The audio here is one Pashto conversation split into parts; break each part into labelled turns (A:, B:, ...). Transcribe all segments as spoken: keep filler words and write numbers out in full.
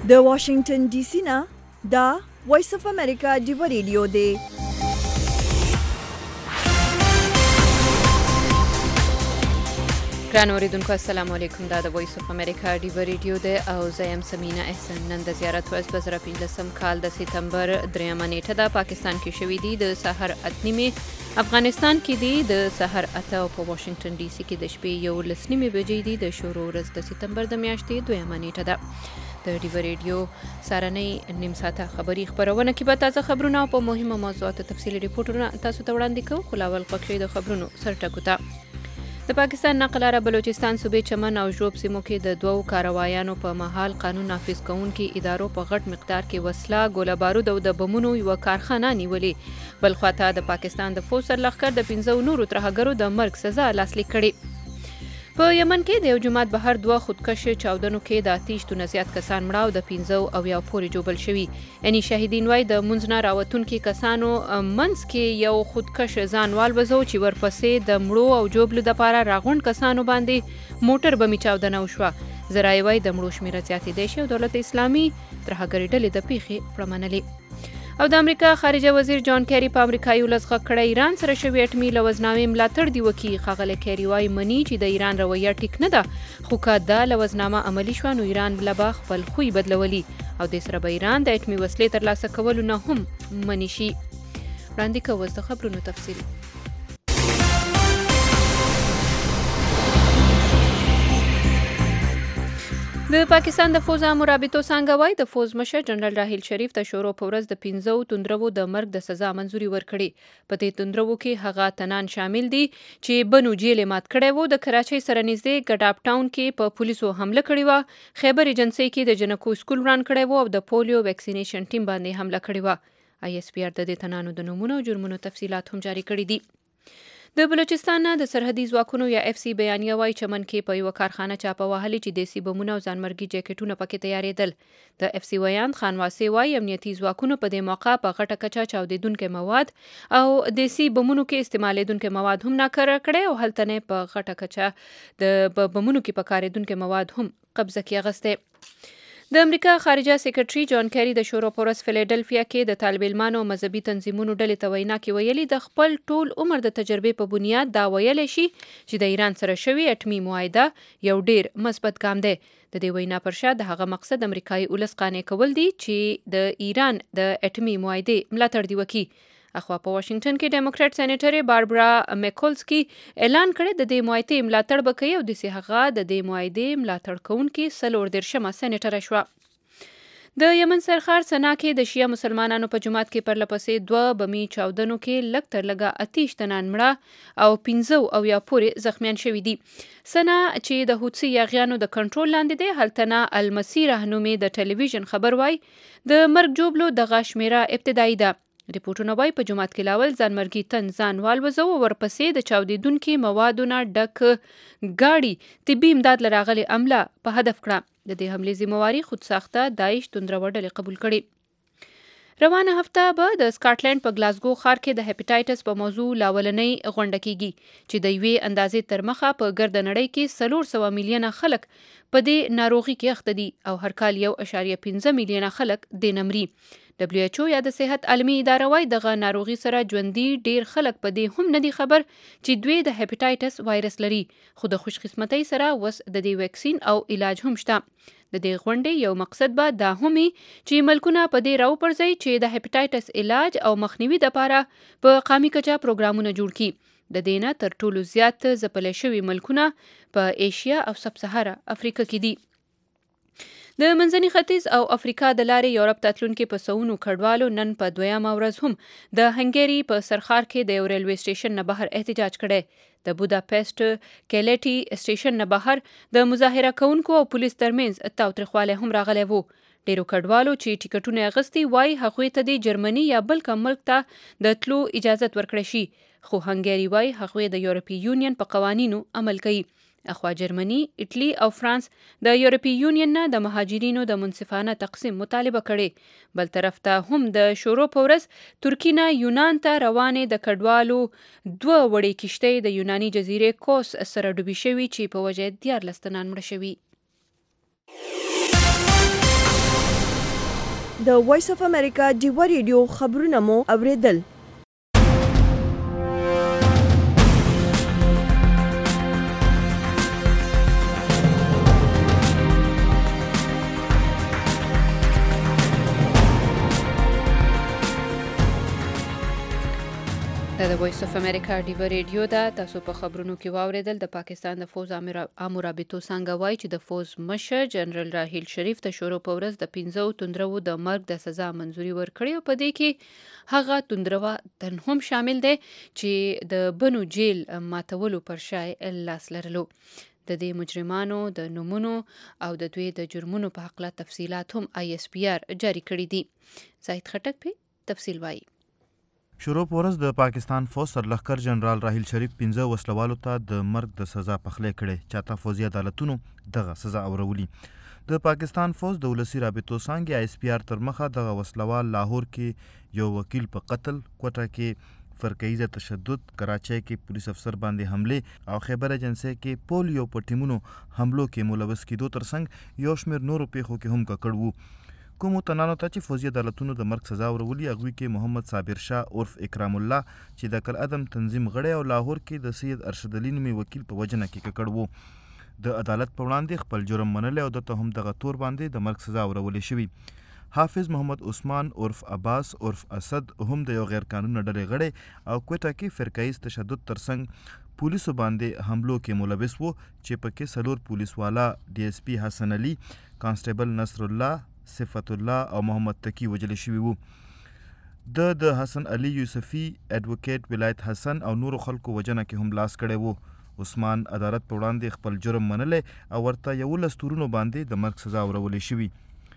A: د واشنگټن ډي سي نه دا وایس اف امریکا ډیو ریډیو دی.
B: ګران اوریدونکو السلام علیکم. دا د وایس اف امریکا ډیو ریډیو دی او زه یم سمینا احسان. نن د زیارت ورځ په زره پنځلسم کال د سپتمبر دریمه نیټه ده. پاکستان کې شوې دي د سحر اته نیمې، افغانستان کې دي د سحر اته او په واشنگټن ډي سي کې د شپې یولس نیمې بجې دي. د شروع ورځ د سپتمبر د میاشتې دویمه نیټه ده. د ډیو ریډیو سارنۍ نیم ساعته خبري خبرونه کې به تازه خبرونه او په مهمه موضوعاتو تفصیلي ریپورټونه تاسو ته وړاندې کوو. خو لاول پکښې د خبرونو سرټکو ته. د پاکستان نقل لاره بلوچستان صوبې چمن او ژوب سیمو کې د دوو کاروایانو په مهال قانون نافذ کوونکي ادارو په غټ مقدار کې وسله، ګوله بارود او د بمونو یوه کارخانه نیولې. بل خواته د پاکستان د فوج سرلښکر د پنځو نورو ترهګرو د مرګ سزا لاسلیک کړې. په یمن کې د یو جماعت بهر دوه خودکش چاودنو کې د اتیش تونه زیات کسان مړه او د پنځو اویا پورې جوبل شوي. یعنی شهیدین وای د منځ نه راوتونکي کسانو منځ کې یو خودکش ځان والوزو چې ورپسې د مړو او جوبلو دپاره راغونډ کسانو باندې موټر بمي چاودنه وشوه. ذرایع وای د مړو شمېره زیاتېدی شي او دولت اسلامي ترهګرې ډلې د پیښې پړمنلې. او د امریکا خارجه وزیر جان کیری په امریکایي ولس غږ کړی ایران سره شوې اټمي لوزنامې ملاتړ دی وکړي. ښاغلی کیری وایي مني چې د ایران رویه ټیک نه ده، خو که دا لوزنامه عملي شوه نو ایران بله به خپل خوی بدلولي او دې سره به ایران د اټمي وسلې ترلاسه کولو نه هم منې شي. وړاندې کوو اوس د خبرونو تفصیل. د پاکستان د فوز عامو رابطو څانګه وایي د فوز مشر جنرال راحیل شریف ته شورو په ورځ د پنځو توندرو د مرګ د سزا منظوري ورکړې. په دې توندرو کې هغه تنان شامل دي چې بنو جیل مات کړی وو، د کراچۍ سره نږدې ګډ اپ ټاون کې په پولیسو حمله کړې وه، خیبر ایجنسۍ کې د جنکو سکول وران کړی وو او د پولیو ویکسینیشن ټیم باندې حمله کړې وه. آی اس پی آر د دې تنانو د نومونو او جرمونو تفصیلات هم جاری کړي دي. د بلوچستان نه د سرحدي ځواکونو یا اف سی بیانیه وایي چمن کې په یوه کارخانه چاپه وهلې چې دیسي بمونه او ځانمرګي جاکټونه پکې تیارېدل. د اف سی ویاند خان واسي وایي امنیتي ځواکونو په دې موقع په غټه کچه چاودېدونکي مواد او دیسي بمونو کې استعمالېدونکي مواد هم ناکاره کړی او هلته نه په غټه کچه د بمونو کې په کارېدونکي مواد هم قبضه کې اغستی. د امریکا خارجه سیکرټري جان کیری د شورو په ورځ فیلډلفیا کې د طالب علمانو مذهبي تنظیمونو ډلې ته وینا کې ویلي د خپل ټول عمر د تجربې په بنیاد دا ویلی شي چې د ایران سره شوې اټمي معاهده یو ډیر مثبت ګام دی. د دې وینا پر شا د هغه مقصد امریکایي ولس قانع کول دي چې د ایران د اټمي معاهدې ملاتړ دی وکړي. اخوا په واشنگټن کې ډیموکراټ سېنیټر باربرا میکولسکي اعلان کړی د دې معاهدې ملاتړ به کوي او داسې هغه د دې معاهدې ملاتړ کوونکې څلور دېرشمه سېنیټره شوه. د یمن سرخار سنا کې د شیعه مسلمانانو په جماعت کې پرلپسې دوه بمي چاودنو کې لږ تر لږه اتیش تنان مړه او پنځه اویا پورې زخمیان شوي دي. سنا چې د هوتسي یاغیانو د کنټرول لاندې دی، هلته نه المسي رهنومې د ټلویزیون خبر وایي د مرګ جوبلو دغه شمیره ابتدایي ده. ریپورټونه وایي په جومات کې لاول ځانمرګي تن ځان والوزو او ورپسې د چاودېدونکي موادو نه ډک ګاډي طبي امداد له راغلې عمله په هدف کړه. د دې حملې ذمهواري خودساخته داعش توندروه ډلې قبول کړې. روانه هفته به د سکاټلند په ګلاسګو ښار کې د هیپاټایټس په موضوع لاولنۍ غونډه کیږي چې د یوې اندازې تر مخه په ګرده نړۍ کې څلور سوه میلیونه خلک په دې ناروغي کې اخته دي او هر کال یو اعشاریه پنځه میلیونه خلک دې نه مري. دبلیو ایچ او یا د صحت عالمي اداره وایي دغه ناروغي سره ژوندي ډیر خلک په دې هم نه دي خبر چې دوی د هیپاټایټس وایرس لري، خو د خوش قسمتۍ سره وس د دې ویکسین او علاج هم شته. د دې غونډې یو مقصد به دا هم چې ملکونه په دې راوپرځي چې د هیپاټایټس علاج او مخنیوي لپاره په قومي کچه پروګرامونه جوړ کړي. د دې نه تر ټولو زیات ځپلي شوي ملکونه په ایشیا او سب سهارا افریقا کې دي. د منځني ختیځ او افریقا د لارې یورپ ته تلونکي په سوونو کډوالو نن په دویمه ورځ هم د هنګري په سرخار کې د یو ریلوي سټیشن نه بهر احتجاج کړی. د بوداپسټ کیلیټي سټیشن نه بهر د مظاهره کوونکو او پولیس ترمنځ تاوتریخوالی هم راغلی وو. ډیرو کډوالو چې ټیکټونه اغستي وای هغوی ته د جرمني یا بل کوم ملک ته د تلو اجازه ورکړی شي، خو هنګري وای هغوی د یورپي یونین په قوانینو عمل کوي. اخوا جرمني، ایټلی او فرانس د یورپي یونین نه د مهاجرینو د منصفانه تقسیم مطالبه کړې. بل طرف ته هم د شورو په ورځ ترکیه نه یونان ته روانې د کډوالو دوه وړې کشتۍ د یوناني جزیرې کوس سره ډوبې شوي چې په وجه دیارلس تنان مړه شوي.
A: د وایس اف امریکا ډیوا ریډیو خبرونه مو اوریدل.
B: د وایس اف امریکا ډیوا ریډیو دا تاسو په خبرونو کې واوریدل. د پاکستان د فوز عامو رابطو څنګه وایي چې د فوز مشر جنرال راحیل شریف ته شروع په ورځ د پنځو توندرو د مرګ د سزا منزوري ورکړې او په دې کې هغه توندرو تن هم شامل دی چې د بنو جیل ماتولو پر شای لاس لرلو. د دې مجرمانو د نومونو او د دوی د جرمونو په حق لا تفصيلات هم آی اس پی آر جاری کړي دي. زاهد خټک په تفصیل وایي.
C: شروع پورز د پاکستان فوج سرلښکر جنرال راحیل شریف پنځه وسلوالو ته د مرګ د سزا پخلی کړي. چاته فوزي عدالتونو دغه سزا اورولي. د پاکستان فوج د ولسی رابطو څنګه آی اس پی آر تر مخه دغه وسلوال لاهور کې یو وکیل په قتل، کوټه کې فرقیزه تشدد، کراچۍ کې پولیس افسر باندې حمله او خیبر ایجنسی کې پولیو په ټیمونو حملو کې ملوث کېدو ترڅنګ یو شمېر نورو پیښو کې هم ککړ وو. کومو تنانو ته چې فوزي عدالتونو د مرګ سزا ورولي هغوی کې محمد صابر شاه عرف اکرام الله چې د کالعدم تنظیم غړی او لاهور کې د سید ارشد علي نومي وکیل په وجنه کې ککړ وو. د عدالت په وړاندې خپل جرم منلی او دته هم دغه تور باندې د مرګ سزا ورولې شوي. حافظ محمد عثمان عرف عباس عرف اسد هم د یو غیر قانوني ډلې غړی او کوټه کې فرقایز تشدد ترڅنګ پولیسو باندې حملو کې ملوث وو چې پکې څلور پولیس والا ډي اس پی حسن علي، کانسټیبل نصر الله، صفت الله او محمد تقی وجل شوي وو. د د حسن علي یوسفي، اډوکیټ ولایت حسن او نورو خلکو وجنه کې هم لاس کړی وو. عثمان عدالت په وړاندې خپل جرم منلی او ورته یولس تورونو باندې د مرګ سزا ورولې شوي.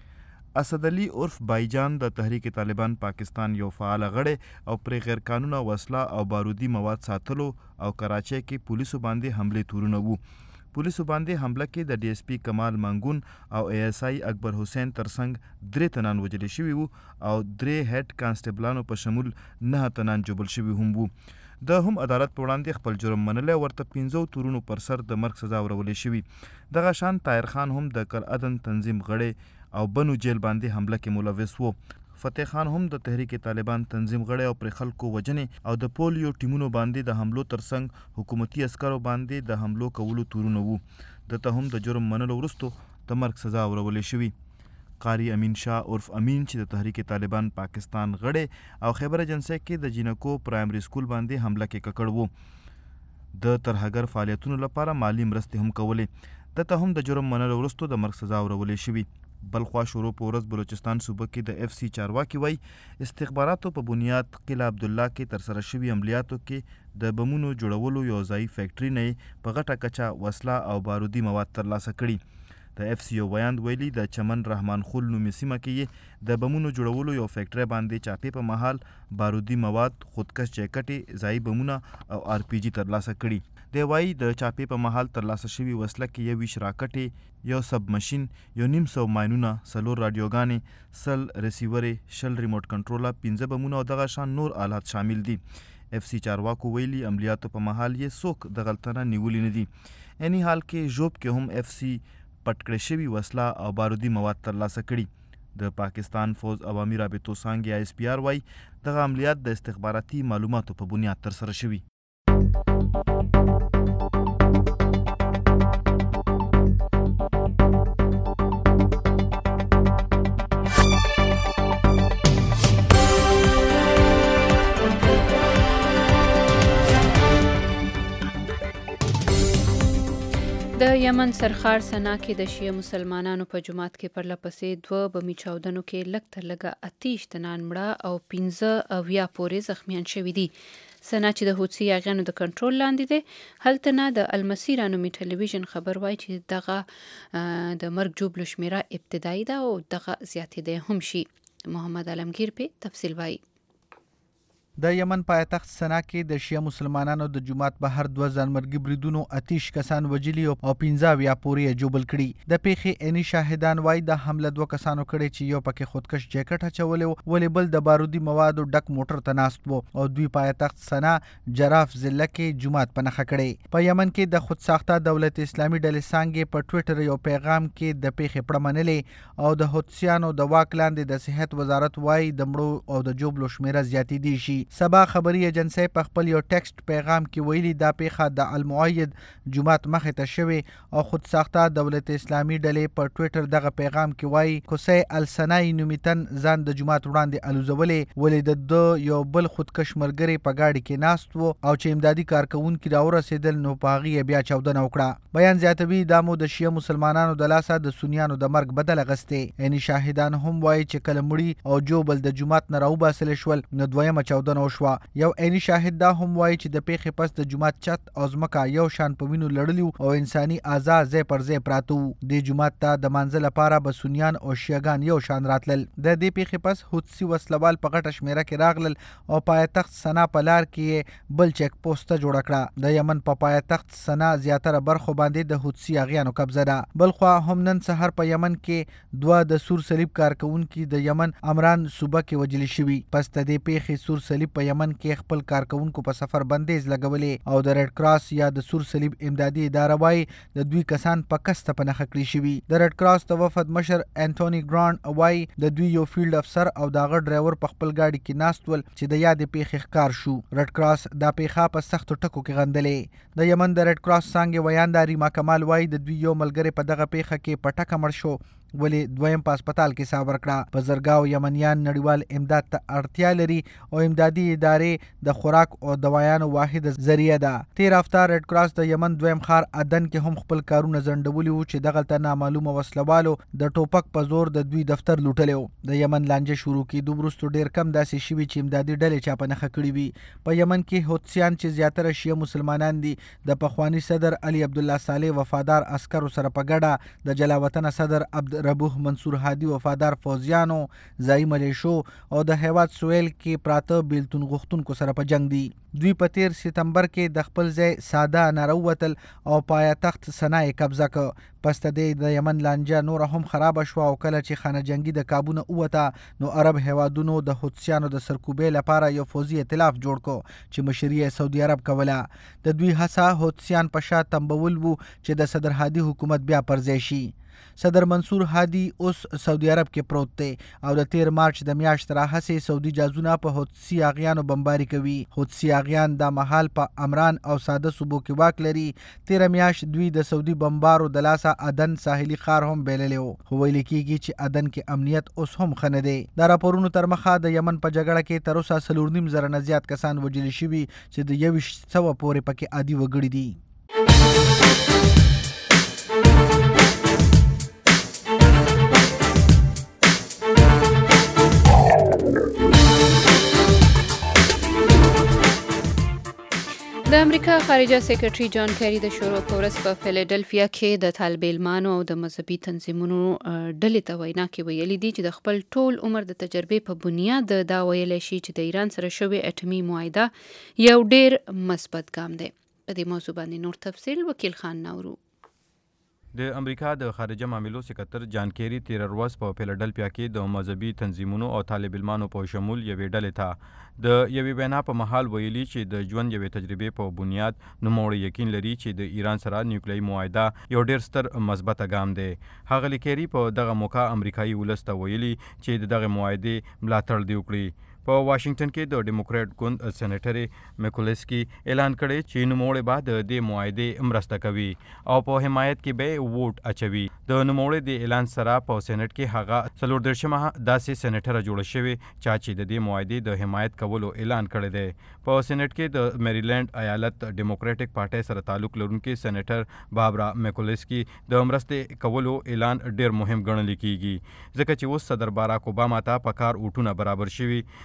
C: اسد علي عرف بایجان د تحریک طالبان پاکستان یو فعال غړی او پر غیر قانونه وسله او بارودي مواد ساتلو او کراچۍ کې پولیسو باندې حمله تورونه وو. پولیسو باندې حمله کې د ډي اس پی کمال منګون او ای اس آی اکبر حسین ترڅنګ درې تنان وجل شوي وو او درې هډ کانسټیبلانو په شمول نه تنان جوبل شوي هم وو. د هم عدالت په وړاندې خپل جرم منلی ورته پنځو تورونو پر سر د مرګ سزا ورولې شوي. دغه شان طاهر خان هم د کالعدن تنظیم غړی او بنو جیل باندې حمله کې ملوث وو. فتح خان هم د تحریک طالبان تنظیم غړی او پر خلکو وجنې او د پولیو ټیمونو باندې د حملو ترڅنګ حکومتي عسکرو باندې د حملو کولو تورونه وو. دته هم د جرم منلو وروستو د مرګ سزا ورولې شوي. قاری امین شاه عرف امین چې د تحریک طالبان پاکستان غړی او خیبر ایجنسی کې د جینکو پرایمري سکول باندې حمله کې ککړ وو. د ترهګر فعالیتونو لپاره مالی مرستې هم کولې. دته هم د جرم منلو وروستو د مرګ سزا ورولې شوي. بلخوا شروع په ورځ بلوچستان صوبه کې د اف سی چارواکي وای استخباراتو په بنیاد قلعه عبدالله کې ترسره شوي عملیاتو کې د بمونو جوړولو یو ځای فیکټري نه په غټه کچه وسله او بارودي مواد ترلاسه کړي. د اف سی یو بیان ویلي د چمن رحمان خول نومي سیمه کې د بمونو جوړولو یو فیکټري باندې چاپې په محل بارودي مواد، خودکش جیکټې، ځای بمونه او آر پی جی ترلاسه کړي. دی وایي د چاپې په محل ترلاسه شوي وسله کې یو ویش راکټې، یو سب مشین، یو نیم سو ماینونه، څلور راډیوګانې، سل ریسیورې، شل ریموټ کنټروله، پنځه بمونه او دغه شان نور آلات شامل دي. اف سی چارواکو ویلي عملیاتو په محل یې څوک د غلطنه نیولي نه دي. اني حال کې ژوب کې هم اف سی پټ کړې شوي وسله او بارودي مواد ترلاسه کړي. د پاکستان فوج عوامي رابطو څانګې آی اس پی آر وایي دغه عملیات د استخباراتي معلوماتو په بنیاد ترسره شوي.
B: د یمن سرخار سنا کې د شیعه مسلمانانو په جماعت کې پرله پسې دوه بمي چاودنو کې لږ تر لږه اتیش تنان مړه او پنځه اویا پورې زخمیان شوي دي. سنا چې د حوثي یاغیانو د کنټرول لاندې دی، هلته نه د المسیره نومي ټلویزیون خبر وایي چې دغه د مرګ جوبلو شمیره ابتدایي ده او دغه زیاتېدی هم شي. محمد علمگیر په تفصیل وایي.
D: د یمن پایتخت سنا کې د شیعه مسلمانانو د جماعت بهر دوه ځانمرګي بریدونو اتیش کسان وجلي او پنځه اویا پورې جوبل کړي. د پیښې عیني شاهدان وایي د حمله دوه کسانو کړي چې یو پکې خودکش جیکټ اچولی و ولې بل د بارودي موادو ډک موټر ته ناست و او دوی پایتخت سنا جراف ضلع کې جماعت په نښه کړی. په یمن کې د خودساخته دولت اسلامي ډلې څانګې په ټویټر یو پیغام کې د پیښې پړه منلې او د حوثیانو د واک لاندې د صحت وزارت وایي د مړو او د جوبلو شمیره زیاتېدی شي. سبا خبري ایجنسی په خپل یو ټیکسټ پیغام کې ویلي دا پیښه د المؤید جماعت مخې ته شوې او خود ساخته دولت اسلامي ډلې په ټویټر دغه پیغام کې وایي کوسی السنای نومیتن ځان د جماعت وړاندې الوزولې ولې د ده یو بل خودکش ملګری په گاډي کې ناست و او چې امدادي کارکوونکي راورسېدل نو په هغې یې بیا چاودنه وکړه. بیان زیاتوي دا مو د شیعه مسلمانانو د لاسه د سنیانو د مرګ بدل اغستې. یعنې شاهدان هم وایي چې کله مړي او جوبل د جماعت نه راوباسلې شول نو دویمه چاودنه وشوه. یو عیني شاهد دا هم وایي چې د پیښې پس د جماعت چت او ځمکه یو شان په وینو لړلي او انساني اعضا ځای پر ځای پراته وو. دې جومات ته د مانځه لپاره به سنیان او شیعګان یو شان راتلل. د دې پیښې پس حوثي وسلوال په غټه شمیره کې راغلل او پایتخت سنا په لار کې بل چیک پوسټه جوړه کړه. د یمن په پایتخت سنا زیاتره برخو باندې د حوثي اغیانو قبضه ده. بلخوا هم نن سهار په یمن کې دوه د سور صلیب کارکونکي د یمن امران صوبه کې وجلي شوي. پس د دې پیښې سور صلیب په یمن کې خپل کارکونکو په سفر بندیز لګولې او د ریډ کراس یا د سور صلیب امدادي اداره وایي د دوی کسان په کسته په نښه کړي شوي. د ریډ کراس د وفد مشر انټوني ګرانډ وایي د دوی یو فیلډ افسر او د هغه ډرایور په خپل گاډي کې ناست ول چې د یادې پیښې ښکار شو. ریډ کراس دا پیښه په سختو ټکو کې غندلې. د یمن د ریډ کراس څانګې ویاندار ریما کمال وایي د دوی یو ملګری په دغه پیښه کې په ټکه مړ شو ولې دویم په هسپتال کې ساه ورکړه. په زرګاو یمنیان نړیوال امداد ته اړتیا لري او امدادي ادارې د خوراک او دوايانو واحد ذریعہ ده. تیر هفته ریډ کراس د یمن دویم ښار عدن کې هم خپل کارونه ځنډولي وو چې دغلته نامعلومه وسلوالو د ټوپک په زور د دوی دفتر لوټلی و. د یمن لانجه شروع کېدو وروسته ډېر کم داسې شوي چې امدادي ډلې چا په نښه کړي وي. په یمن کې حوثیان چې زیاتره شیعه مسلمانان دي د پخواني صدر علي عبدالله صالح وفادار عسکرو سره په ګډه د جلاوطنه صدر عبد ربوح منصور هادي وفادار فوزیانو ځایي ملیشو او د هیواد سویل کې پراته بیلتون غوښتونکو سره په جنگ دي. دوی په تیر سپتمبر کې د خپل ځای ساده نه راووتل او پایتخت سنا یې قبضه کړ. پس د دې د یمن لانجه نوره هم خرابه شوه او کله چې خانه جنګي د کابونه ووته نو عرب هیوادونو د حوثیانو د سرکوبۍ لپاره یو فوزي ائتلاف جوړ کړ چې مشري یې سعودي عرب کوله. د دوی هڅه حوثیان په شا تمبول وو چې د صدر هادي حکومت بیا پر ځای شي. صدر منصور هادي اوس سعودي عرب کې پروت دی او د تیر مارچ د میاشتې راهیسې سعودي جازونه په حوثي اغیانو بمباري کوي. حوثي اغیان دا مهال په امران او ساده صوبو کې واک لري. تیره میاشت دوی د سعودي بمبارو د لاسه عدن ساحلي ښار هم بللی و خو ویل کېږي چې عدن کې امنیت اوس هم ښه نه دی. د راپورونو تر مخه د یمن په جګړه کې تر اوسه څلور نیم زره نه زیات کسان وژلي شوي چې د یویشت سوه پورې پکې عادي وګړي دي.
B: د امریکا خارجه سیکرټري جان کیری د شروع په ورځ په فیلادلفیا کې د طالب علمانو او د مذهبي تنظیمونو ډلې ته وینا کې ویلي دي چې د خپل ټول عمر د تجربې په بنیاد دا ویلی شي چې د ایران سره شوې اټومي معاهده یو ډېر مثبت ګام دی. په دې موضوع باندې نور تفصیل وکیل خان نورو.
E: د امریکا د خارجه معاملو سکرتر جان کیری تیر ورځ په فیلادلفیا کې د مذهبي تنظیمونو او طالب علمانو په شمول یوې ډلې ته د یوې وینا په محل ویلي چې د ژوند یوې تجربې په بنیاد نوموړی یقین لري چې د ایران سره نیوکلیري معاهده یو ډېر ستر مثبته ګام دی. ښاغلي کیری په دغه موقع امریکایي ولس ته ویلي چې د دغه معاهدې ملاتړ دې وکړي. په واشنگټن کې د ډیموکریټ ګوند سېنیټر میکولیسکي اعلان کړی چې نوموړی به د دې معاهدې مرسته کوي او په حمایت کې به ووټ اچوي. د نوموړي د اعلان سره په سېنیټ کې هغه څلور دېرشمه داسې سېنیټره جوړه شوې چا چې د دې معاهدې د حمایت کولو اعلان کړی دی. په سېنیټ کې د میریلینډ ایالت ډیموکریټک پارټۍ سره تعلق لرونکي سېنیټر بابرا میکولیسکي د مرستې کولو اعلان ډېر مهم ګڼل کېږي ځکه چې اوس صدر باراک اوباما ته په کار ووټونه برابر شوي.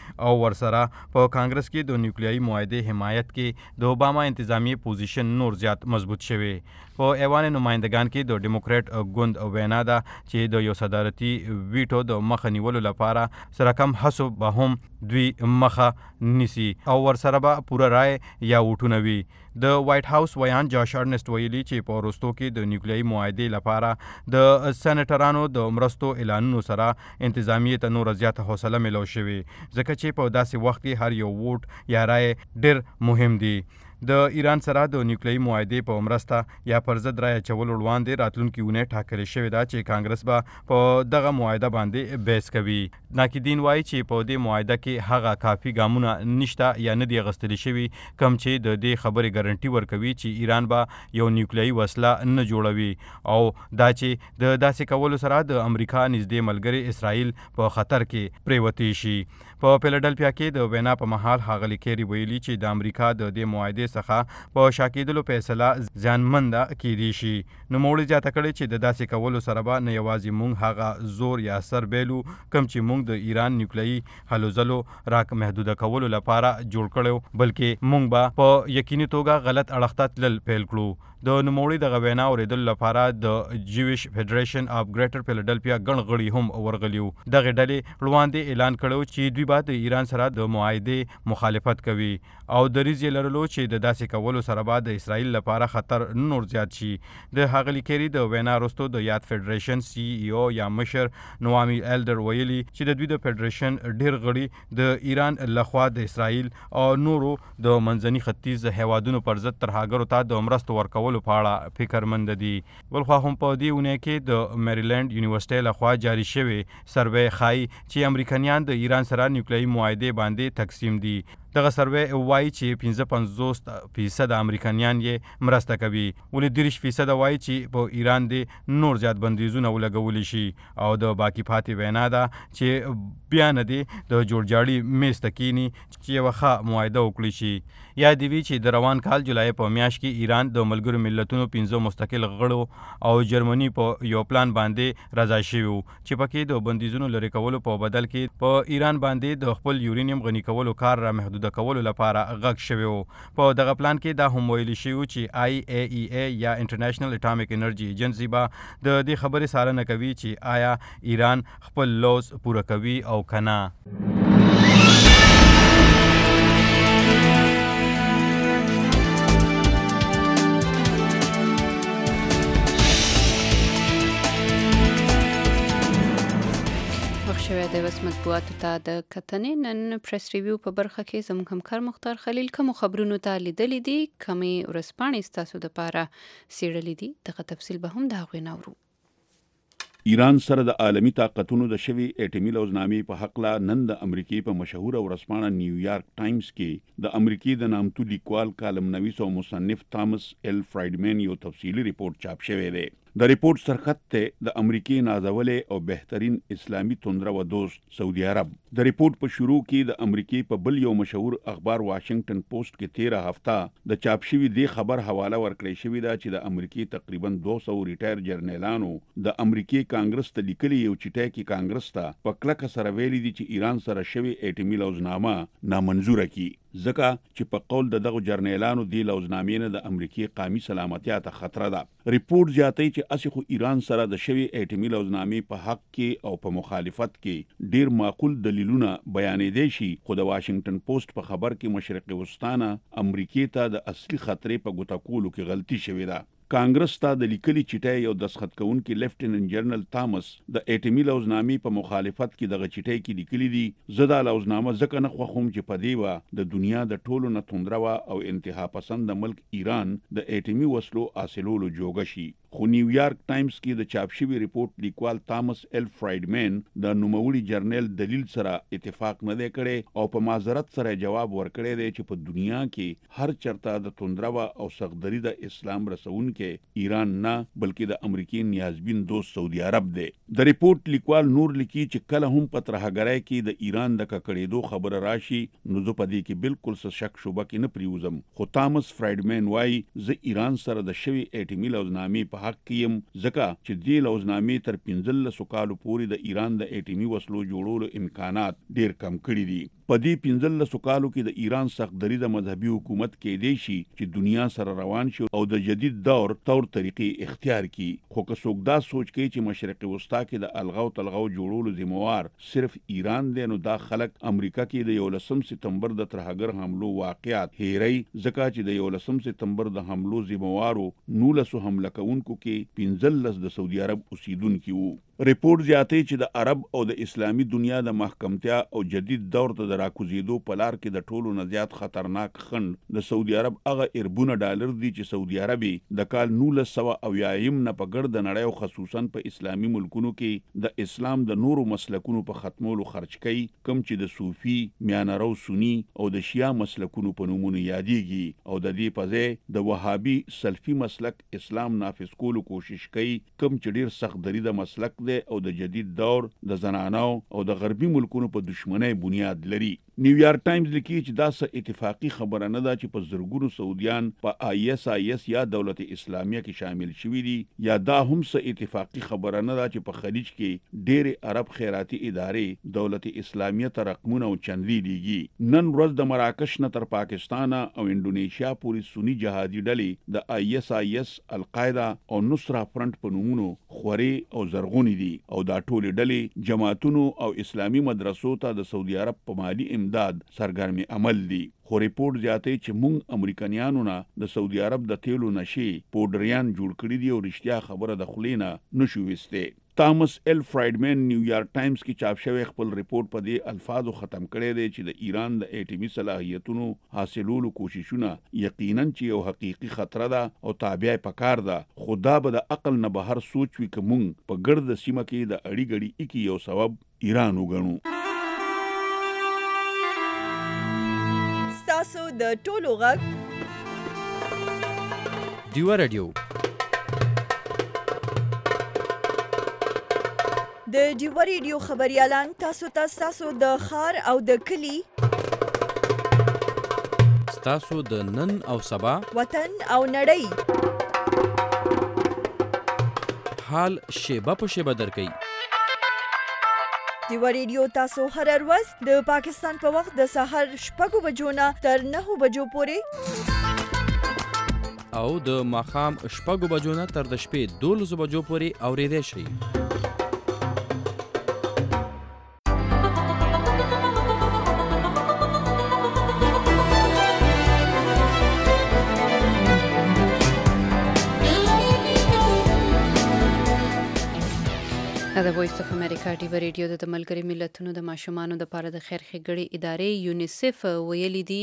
E: او ورسره په کانګرس کې د نیوکلیایي معاهدې حمایت کې د اوباما انتظامیه پوزیشن نور زیات مضبوط شوی. په ایوان نمایندگان کې د ډیموکریټ ګوند وینا ده چې د یو صدارتي ویټو د مخه نیولو لپاره سره کم هڅو به هم دوی مخه نیسي او ورسره به پوره رای یا ووټونه وي. د وایټ هاوس ویان جاش ارنسټ ویلي چې په وروستو کې د نیوکلیایي معاهدې لپاره د سېنیټرانو د مرستو اعلانونو سره انتظامیې ته نوره زیاته حوصله میلو شوې، ځکه چې په داسې وخت کې هر یو ووټ یا رای ډېر مهم دی. د ایران سره د نیوکلیایي معاهدې په مرسته یا پر ضد رای اچولو وړاندې راتلونکي اونۍ ټاکلې شوې ده چې کانګرس به په دغه معاهده باندې بحث کوي. ناقدین وایي چې په دې معاهده کې هغه کافي ګامونه نشته یا نه دي اخیستل شوي کوم چې د دې خبرې ګارنټي ورکوي چې ایران به یو نیوکلیایي وسله نه جوړوي او دا چې د داسې کولو سره د امریکا نږدې ملګری اسرائیل په خطر کې پریوتی شي. په فیلډلفیا کې د وینا په مهال ښاغلي کیری ویلي چې د امریکا د دې معاهدې څخه په شا کېدلو فیصله زیانمنده کیدی شي. نوموړي زیاته کړې چې د داسې کولو سره به نه یوازې موږ هغه زور یا اثر بیلو کوم چې موږ د ایران نیوکلیایي هلو ځلو راک محدوده کولو لپاره جوړ کړو، بلکې موږ به په یقیني توګه غلط اړخ ته تلل پیل کړو. د نوموړي دغه وینا اورېدلو لپاره د جویش فیډریشن اف ګریټر فیلډلفیا ګڼ غړي هم ورغلي وو. دغې ډلې وړاندې اعلان کړی چې دوی به د ایران سره د معاهدې مخالفت کوي او دریځ یې لرلو چې د داسې کولو سره به د اسرائیل لپاره خطر نور زیات شي. د ښاغلي کیری د وینا وروسته د یاد فیډریشن سی ای او یا مشر نوامی ایلډر ویلي چې د دوی د فیډریشن ډېر غړي د ایران لخوا د اسرائیل او نورو د منځني ختیځ هیوادونو پر ضد ترهګرو ته د مرستو ورکولو په اړه فکرمند دي. بلخوا هم په دې اونۍ کې د میریلینډ یونیورسټۍ لخوا جاري شوی سروې ښایي چې امریکایان د ایران سره نیوکلیایي معاهدې باندې تقسیم دي. دغه سروې وایي چې پنځه پنځوس فیصد امریکایان یې مرسته کوي، ولې دېرش فیصد وایي چې په ایران دې نور زیات بندیزونه ولګولی شي او د باقي پاتې وینا ده چې بیا نه دې د جوړجاړي میز ته کینی چې یوه ښه معاهده وکړي شي. یا دې وي چې د روان کال جولای په میاشت کې ایران د ملګرو ملتونو پنځه مستقل غړو او جرمني په یو پلان باندې رضا شوي وو چې پکې د بندیزونو لرې کولو په بدل کې په ایران باندې د خپل یورینیم غني کولو کار را محدوده کولو لپاره غږ شوی وو. په دغه پلان کې دا هم ویلي شوي چې آی ای ای ای یا انټرنیشنل اټامیک انرژي ایجنسي به د دې خبرې څارنه کوي چې آیا ایران خپل لوز پوره کوي او که نه.
B: شوی د وس مطبوعاتو ته د کتنې نن پریس ریویو په برخه کې زموږ همکار مختار خلیل کومو خبرونو ته لیدلې دي، کومې ورځپاڼې ستاسو دپاره څېړلې دي، دغه تفصیل به هم د هغوی نه اورو.
F: ایران سره د عالمی طاقتونو د شوي اټومي لوزنامې په حقله نن د امریکې په مشهوره ورځپاڼه نیویارک ټایمز کې د امریکې د نامتو لیکوال، کالم نویس او مصنف تامس ایل فرایډمن یو تفصیلي ریپورت چاپ شوی دی. د ریپورت سرخط ته د امریکای نازولې او بهترین اسلامي توندره و دوست سعودي عرب. د ریپورت په شروع کې د امریکای په بل یو مشهور اخبار واشنگټن پوسټ کې تیره هفته د چاپ شوي دی خبر حواله ورکړی شوې ده چې د امریکای تقریبا دوه سوه ریټایر جرنیلانو د امریکای کانګرس ته لیکلي یو چټای کې کانګرس ته په کلکه سره ویلي دي چې ایران سره شوي اټومي لوزنامه نامنظوره کړي، ځکه چې په قول د دغه جرنیلانو دی لوزنامې نه د امریکای قومي سلامتیا ته خطر ده. ریپورت زیاتوي چې اسی خو ایران سره د شوي اټومي لوزنامې په حق کې او په مخالفت کې ډیر معقول دلیلونه بیانېدای شي، خو د واشنگټن پوسټ په خبر کې مشرق وسطانه امریکای ته د اصلي خطرې په ګوته کولو کې غلطي شوې ده. کانګرس ته د لیکلي چټای یو دستخط کوونکي لیفټیننټ جنرال تامس د اټومي لوزنامې په مخالفت کې دغه چټای کې لیکلي دي، زه دا لوزنامه ځکه نه خوښوم چې په دې وه د دنیا د ټولو نه توندره او انتها پسند ملک ایران د اټومي وسلو حاصلولو جوګه شي. خو نیویارک ټایمز کې د چاپ شوي ریپورت لیکوال تامس ایل فرایډمن د نوموړي جرنیل دلیل سره اتفاق نه دی کړی او په معذرت سره جواب ورکړی دی چې په دنیا کې هر چرته د توندره او سختدري د اسلام رسون کې ایران نه بلکې د امریکای نیازبین دوست سعودي عرب دی. د ریپورت لیکوال نور لیکي چې کله هم په ترهګرۍ کې د ایران د ککړېدو خبره راشي نو زه په دې کې بالکل څه شک شوبه کې نه پریوزم، خو تامس فرایډمن وایي زه ایران سره د شوي اټومي لوزنامې په حق کې یم، ځکه چې دې لوزنامې تر پنځلسو کالو پورې د ایران د اټومي وسلو جوړولو امکانات ډیر کم کړي دي. په دې پنځلسو کالو کې د ایران سخت دریځه مذهبي حکومت کېدی شي چې دنیا سره روان شي او د جدید دور تور طریقې اختیار کړي. خو که څوک دا سوچ کوي چې مشرق وسطا کې د الغاو تلغاو جوړولو ذمہوار صرف ایران دی، نو دا خلک امریکا کې د یولسم سپتمبر د ترهګر حملو واقعات هېري، ځکه چې د یولسم سپتمبر د حملو ذمہوارو نولسو حمله کوونکو کې پنځلس د سعودي عرب اوسیدونکي وو. ریپورت زیاتوي چې د عرب او د اسلامي دنیا د محکمتیا او جدید دور ته د راکوزیدو په لار کې د ټولو نه زیات خطرناک خنډ د سعودي عرب هغه اربونه ډالر دي چې سعودي عرب د کال نولس سوه اویایم نه په ګرد نړۍ او خصوصا په اسلامي ملکونو کې د اسلام د نورو مسلکونو په ختمولو خرج کوي، کوم چې د صوفي، میانرو سنی او د شیعه مسلکونو په نومونو یادېږي، او د دې په ځای د وهابي سلفي مسلک اسلام نافذ کولو کوشش کوي، کوم چې ډیر سخت دریده مسلک او د جدید دور د زنانو او د غربي ملکونو په دشمنی بنیاد لري. نیویارک ټایمز لیکي چې دا څه اتفاقی خبره نه ده چې په زرګونو سعودیان په آی اس آی اس یا دولت اسلامیه کې شامل شوي دي، یا دا هم څه اتفاقی خبره نه ده چې په خلیج کې ډېرې عرب خیراتي ادارې دولت اسلامیه ته رقمونه او چندې لیږي. نن ورځ د مراکش نه تر پاکستان او انډونیشیا پورې سنی جهادي ډلې د آی اس آی اس، القاعده او نصره فرنٹ په نومونو خورې او زرغونې دي، او دا ټولې ډلې جماعتونو او اسلامي مدرسو ته د سعودي عرب په مالی امداد سرګرمي عمل دي. خو ریپورت زیاتوي چې موږ امریکایانو نه د سعودي عرب د تیلو نشي پودریان جوړ کړي دي او رښتیا خبره د خولې نه نشو وسته. تامس ایل فرایډمن نیویارک ټایمز کې چاپ شوی خپل ریپورت په دې الفاظو ختم کړی دی چې د ایران د اټومي صلاحیتونو حاصلولو کوششونه یقیناً چې یو حقيقي خطر ده او تابع پکار ده، خو دا به د عقل نه بهر سوچ وي که موږ په ګرد سیمه کې د اړي ګړي اکی یو سبب ایران وګڼو.
A: ستاسو د ټولو غږ
G: ډیوه رادیو
A: د ډیوه ریډیو خبريالان تاسو ته تاسو د خار او د کلی
G: تاسو د نن او سبا
A: وطن او نړۍ
G: حال شیبه په شیبه درکې.
A: ډیوه ریډیو تاسو هر ورځ د پاکستان په وخت د سهار شپږو بجو نه تر نهو بجو پورې
G: او د ماښام شپږو بجو نه تر د شپې دولسو بجو پورې اورېدای شئ.
B: د وایس اف امریکا ډیوه ریډیو د ملګري ملتونو د ماشومانو د لپاره د خیر ښېګړې ادارې یونیسف ویلي دي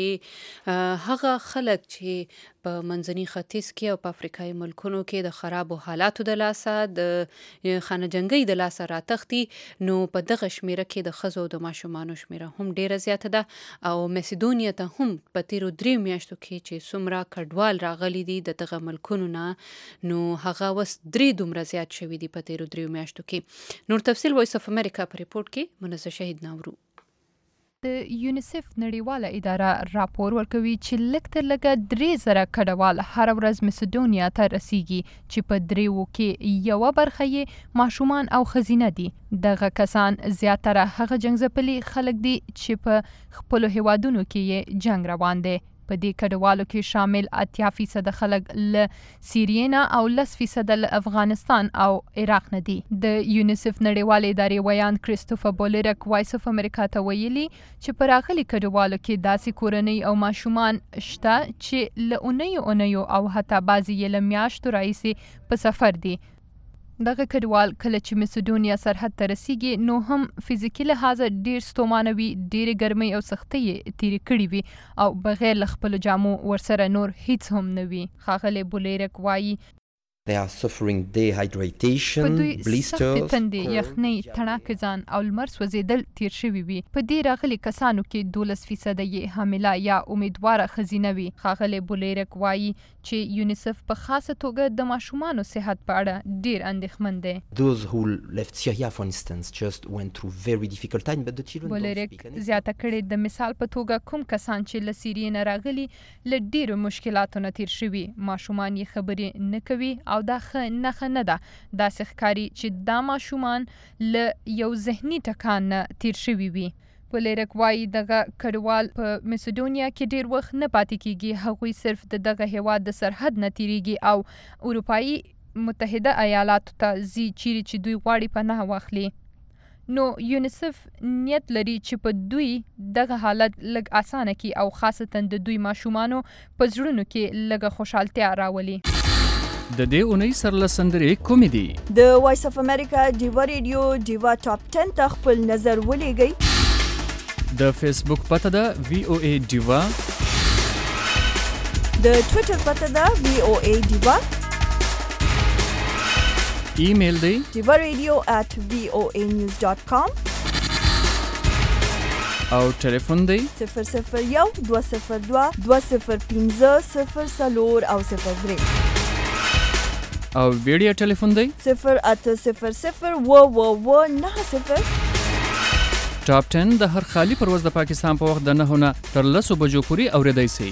B: چې هغه خلک چې په منځني ختیځ کې او په افریقایي ملکونو کې د خرابو حالاتو د لاسه د خانه‌جنګۍ د لاسه راتښتي، نو په دغه شمیره کې د ښځو او د ماشومانو شمیره هم ډیره زیاته ده، او مسیدونیا ته هم په تیرو دریو میاشتو کې چې څومره کډوال راغلي دي د دغه ملکونو نه، نو هغه اوس درې دومره زیات شوي دي په تیرو دریو میاشتو کې. نور تفصیل وایس اف امریکا په ریپورت کې منزه شهید ناورو.
H: د یونیسف نړیواله اداره راپور ورکوي چې لږ تر لږه درې زره کډوال هر ورځ مسیدونیا ته رسیږي، چې په دریو کې یوه برخه یې ماشومان او ښځینه دي. دغه کسان زیاتره هغه جنګ ځپلي خلک دي چې په خپلو هیوادونو کې یې جنګ روان دی. په دې کډوالو کې شامل اتیا فیصد خلک له سیریې نه او لس فیصد له افغانستان او عراق نه دي. د یونیسف نړیوالې ادارې ویان کریستوفر بولیرک وایس اف امریکا ته ویلي چې په راغلي کډوالو کې داسې کورنۍ او ماشومان شته چې له اونیو اونیو او حتی بعضې یې له میاشتو راهیسې په سفر دي. دغه کډوال کله چې مسیدونیا سرحد ته رسیږي نو هم فزیکي لحاظه ډیر ستومانه وي، ډیرې ګرمۍ او سختۍ یې تیرې کړي وي او بغیر له خپلو جامو ورسره نور هیڅ هم نه وي. ښاغلی بولیرک وایي
I: They are suffering dehydration, blisters,
H: سختې تندې، یخنۍ، تڼاکې ځان او لمر سوځېدل تیر شوي وي. په دې راغلي کسانو کې دولس فیصده یې حامله یا امیدواره ښځینه وي. ښاغلی بولیرک وایي چې یونیسف په خاصه توګه د ماشومانو صحت په اړه ډیر اندېښمن دی.
I: Those who left Syria, for instance, just went through very difficult time, but the children don't
H: بولیرک
I: speak anything.
H: زیاته کړې د مثال په توګه کوم کسان چې له سیریې نه راغلي له ډیرو مشکلاتو نه تیر شوي، ماشومان یې خبرې نه کوي او دا ښه نښه نه ده. داسې ښکاري چې دا ماشومان له یو ذهني ټکان نه تیر شوي وي. پولیرک وایي دغه کډوال په میسیډونیا کې ډیر وخت نه پاتې کیږي. هغوی صرف د دغه هیواد د سرحد نه تیریږي او اروپایي متحده ایالاتو ته ځي چیرې چې دوی غواړي پناه واخلي. نو یونیسف نیت لري چې په دوی دغه حالت لږ اسانه کړي او خاصتا د دوی ماشومانو په زړونو کې لږه خوشحالتیا راولي.
J: د دې اونۍ سرلس سندرې کومې دي؟
A: د وایس اف امریکا ډیوا ریډیو ډیوا ټاپ ټن ته خپل نظر ولېږئ.
J: د فیسبوک پته ده وی او ای ډیوا.
A: د ټویټر پته ده وی او ای ډیوا.
J: ایمیل دی
A: diva radio at voa news dot com.
J: او ټلیفون دی
A: صفر صفر یو دوه صفر دوه دوه صفر پنځه صفر څلور او صفر درې.
J: او ویډیو ټلیفون دی
A: صفر اته صفر صفر اوه اوه اوه نهه صفر.
J: ټاپ ټن د هر خالی پرواز د پاکستان په وخت د نهو نه تر لسو بجو پورې اوریدای شي.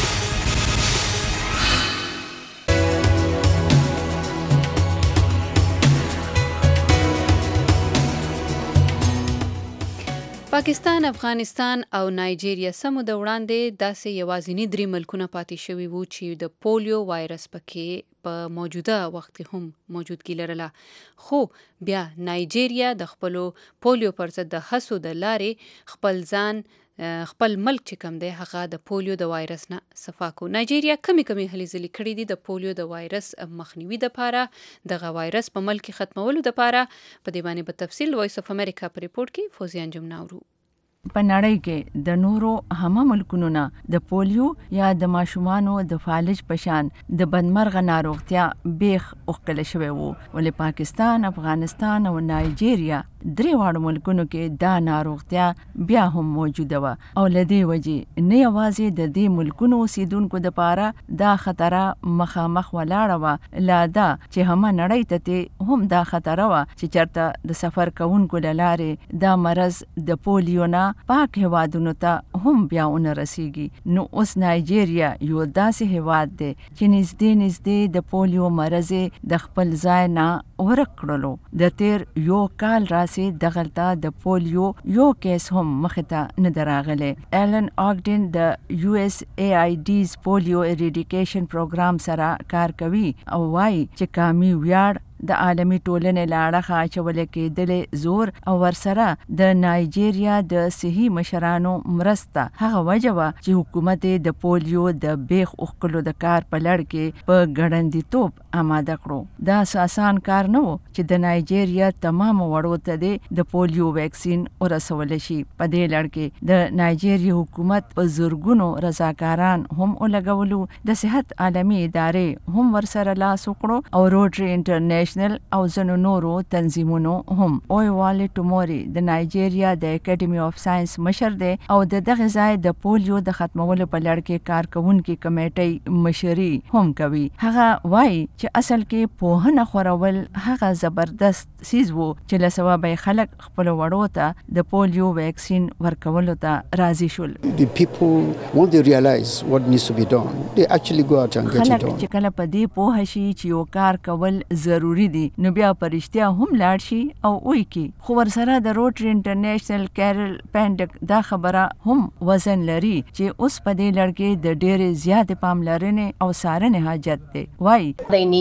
B: پاکستان، افغانستان او نایجیریا سمو د وړاندې داسې یوازینی درې ملکونه پاتې شوي وو چې د پولیو وایرس پکې په موجوده وخت کې هم موجودګي لرله. خو بیا نایجیریا د خپلو پولیو پر ضد د هڅو د لارې خپل ځان خپل ملک چې کوم دی هغه د پولیو د وایرس نه صفا کو. نایجیریا کمی کمی هلې ځلې کړي دي د پولیو د وایرس مخنیوي دپاره، دغه وایرس په ملک کې ختمولو دپاره. په دې باندې په تفصیل وایس اف امریکا په ریپورت کې فوزیه انجم ناورو.
K: په نړۍ کې د نورو همه ملکونو نه د پولیو یا د ماشومانو د فالج پشان د بدمرغه ناروغتیا بیخ اوښکل شوی وو، ولې پاکستان، افغانستان او نایجیریا درې واړو ملکونو کې دا ناروغتیا بیا هم موجوده وه. او لدې وجې نه یوازې د دې ملکونو اوسیدونکو دپاره دا خطره مخامخ ولاړه وه، لا دا چې همه نړۍ ته هم دا خطره وه چې چېرته د سفر کوونکو له لارې دا مرض د پولیو نه پاک هیوادونو ته هم بیا ونه رسیږي. نو اوس نایجیریا یو داسې هیواد دی چې نږدې نږدې د پولیو مرض د خپل ځای نه ورک کړلو. د تیر یو کال راسې دغلته د پولیو یو کیس هم مخې ته نه دی راغلی. ایلن آګډن د یو ایس ای آی ډیز پولیو اریډیکیشن پروګرام سره کار کوي او وایي چې قومي ویاړ د عالمي ټولنې له اړخه اچولې کېدلې زور او ورسره د نایجیریا د صحي مشرانو مرسته هغه وجه وه چې حکومت د پولیو د بیخ اوښکلو د کار په لړ کې په ګړندیتوب آماده کړو. دا آسان کار نه و چې د نایجیریا تمام وړو ته د پولیو ویکسین ورسولی شي. په دې لړ کې د نایجیریا حکومت په زرګونو رضاکاران هم ولګولو، د صحت عالمي ادارې هم ورسره لاس وکړو او روټري انټرنیشنل او ځینو نورو تنظیمونو هم. اویوالي ټوموري د نایجیریا د اکیډمي اف ساينس مشر دی او د دغه ځای د پولیو د ختمولو په لړ کې کارکونکي کمیټې مشري هم کوي. هغه وایي چې اصل کې پوهنه خورول هغه زبردست سیز وو چې له سببه خلک خپل وړو ته د پولیو ویکسین ورکولو ته راضي شول.
L: The people when they realize what needs to be done they actually go out and get it done.
K: خلک چې کله په دې پوه شي چې یو کار کول ضروري دي نو بیا پرشتیا هم لاړ شي او وی کی. خو ورسره د روټري انټرنیشنل کیرل پینډک دا خبره هم وزن لري چې اوس په دې لړ کې د ډېرې زیاتې پاملرنې او څارنې حاجت دی. وایي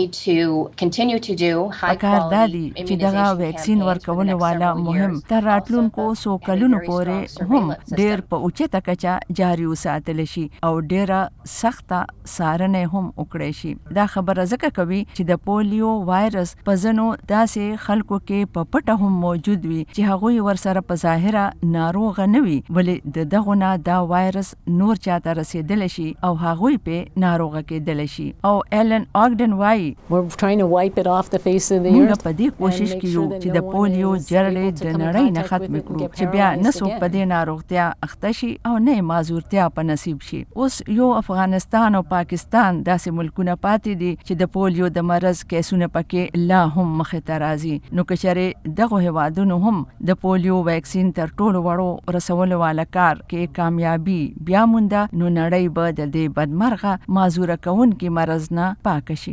K: پکار دا دی چې دغه ویکسین ورکولو والا مهم تر راتلونکو څو کلونو پورې هم ډېر په اوچته کچه جاري وساتلی شي او ډېره سخته څارنه هم وکړی شي. دا خبره ځکه کوي چې د پولیو وایرس په ځینو داسې خلکو کې په پټه هم موجود وي چې هغوی ورسره په ظاهره ناروغه نه وي، ولې د دغو نه دا وایرس نور چاته رسېدلی شي او هغوی پې ناروغه کېدلی شي. او ایلن آګډن وایي موږ په دې کوشش کې یو چې د پولیو جرړې د نړۍ نه ختمې کړو چې بیا نه څوک په دې ناروغتیا اخته شي او نه یې معذورتیا په نصیب شي. اوس یو افغانستان او پاکستان داسې ملکونه پاتې دي چې د پولیو د مرض کیسونه پکې لا هم مخې ته راځي. نو که چېرې دغو هیوادونو هم د پولیو ویکسین تر ټولو وړو رسولو والا کار کې کامیابي بیا مونده نو نړۍ به د دې بدمرغه معذوره کوونکي مرض نه پاکه شي.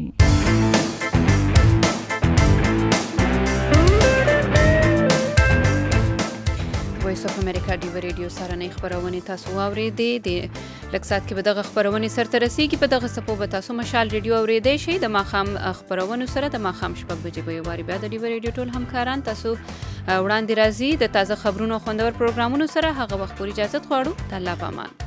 B: وایس اف امریکا ډیو ریډیو سره نه خبرونه تاسو واورېدې د لکسات کې به دغه خبرونه سره رسیدي په دغه سپو به تاسو مشال ریډیو اورېدې شي د ماخام خبرونه سره د ماخام شپږ بجې به یو واری بیا د ډیو ریډیو ټول همکاران تاسو وړاندې راځي د تازه خبرونو خوندور پروګرامونو سره هغه وخت پورې اجازه غواړو د الله په امان.